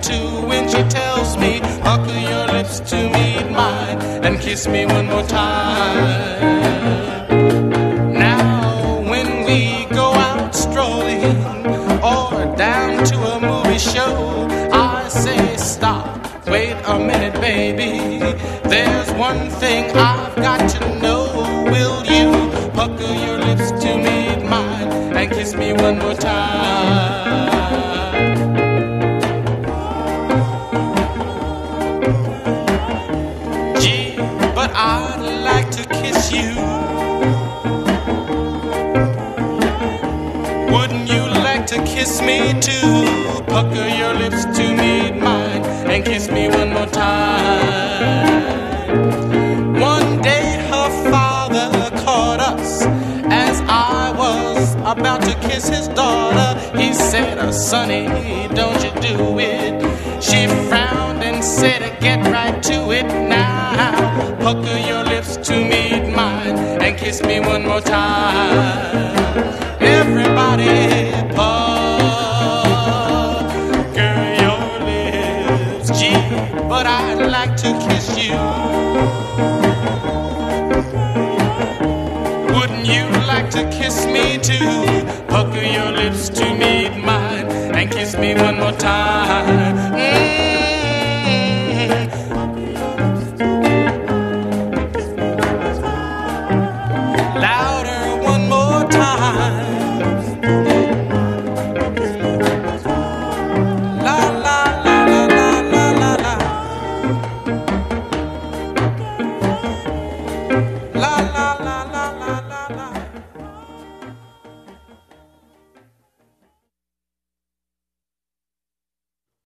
too when she tells me, pucker your lips to meet mine and kiss me one more time. Now when we go out strolling or down to a movie show, I say stop, wait a minute baby, there's one thing I've got to know. Will you pucker your lips to meet mine and kiss me one more time? Gee, but I'd like to kiss you. Wouldn't you like to kiss me too? Pucker your lips to meet mine and kiss me one more time. One day her father caught us as I was about to kiss his daughter. He said, sonny, don't you do it. She frowned and said, get right to it now. Pucker your lips to meet mine and kiss me one more time. Everybody pucker your lips. Gee, but I'd like to kiss you. Wouldn't you like to kiss me too? Pucker your lips to meet mine and kiss me one more time.